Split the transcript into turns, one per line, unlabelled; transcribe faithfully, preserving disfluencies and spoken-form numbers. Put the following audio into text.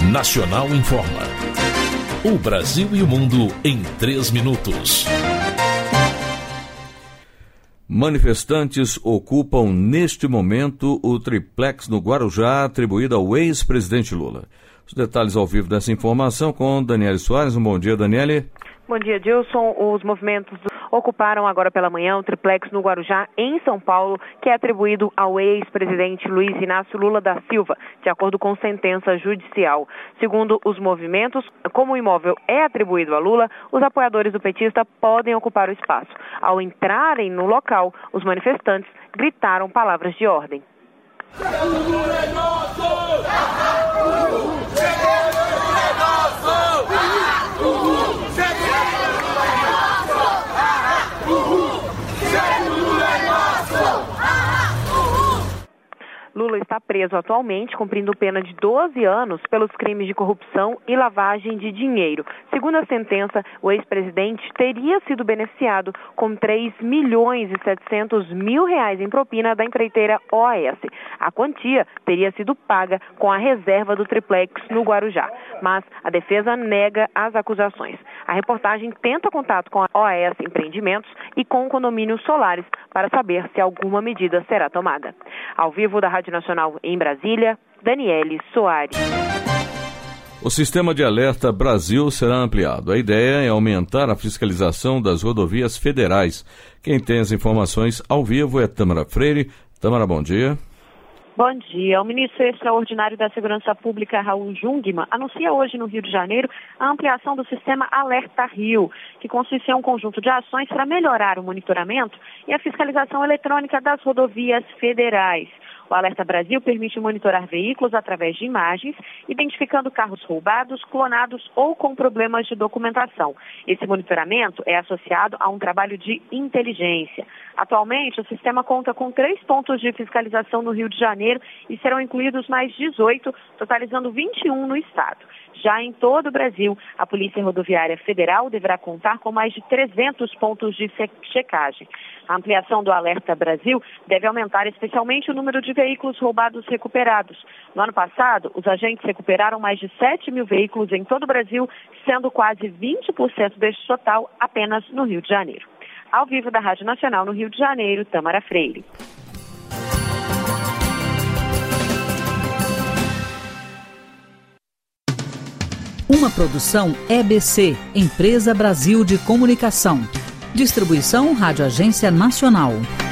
Nacional Informa. O Brasil e o mundo em três minutos.
Manifestantes ocupam neste momento o triplex no Guarujá, atribuído ao ex-presidente Lula. Os detalhes ao vivo dessa informação com Daniele Soares. Um bom dia, Daniele.
Bom dia, Dilson. Os movimentos ocuparam agora pela manhã o triplex no Guarujá, em São Paulo, que é atribuído ao ex-presidente Luiz Inácio Lula da Silva, de acordo com sentença judicial. Segundo os movimentos, como o imóvel é atribuído a Lula, os apoiadores do petista podem ocupar o espaço. Ao entrarem no local, os manifestantes gritaram palavras de ordem. Lula é nosso! Lula está preso atualmente, cumprindo pena de doze anos pelos crimes de corrupção e lavagem de dinheiro. Segundo a sentença, o ex-presidente teria sido beneficiado com três milhões e setecentos mil reais em propina da empreiteira O A S. A quantia teria sido paga com a reserva do triplex no Guarujá, mas a defesa nega as acusações. A reportagem tenta contato com a O A S Empreendimentos e com Condomínios Solares para saber se alguma medida será tomada. Ao vivo da Rádio Nacional em Brasília, Daniele Soares.
O sistema de alerta Brasil será ampliado. A ideia é aumentar a fiscalização das rodovias federais. Quem tem as informações ao vivo é Tâmara Freire. Tâmara, bom dia.
Bom dia. O ministro extraordinário da Segurança Pública, Raul Jungmann, anuncia hoje no Rio de Janeiro a ampliação do sistema Alerta Rio, que consiste em um conjunto de ações para melhorar o monitoramento e a fiscalização eletrônica das rodovias federais. O Alerta Brasil permite monitorar veículos através de imagens, identificando carros roubados, clonados ou com problemas de documentação. Esse monitoramento é associado a um trabalho de inteligência. Atualmente, o sistema conta com três pontos de fiscalização no Rio de Janeiro e serão incluídos mais dezoito, totalizando vinte e um no estado. Já em todo o Brasil, a Polícia Rodoviária Federal deverá contar com mais de trezentos pontos de checagem. A ampliação do Alerta Brasil deve aumentar especialmente o número de veículos roubados recuperados. No ano passado, os agentes recuperaram mais de sete mil veículos em todo o Brasil, sendo quase vinte por cento deste total apenas no Rio de Janeiro. Ao vivo da Rádio Nacional no Rio de Janeiro, Tâmara Freire.
Uma produção E B C, Empresa Brasil de Comunicação. Distribuição Rádio Agência Nacional.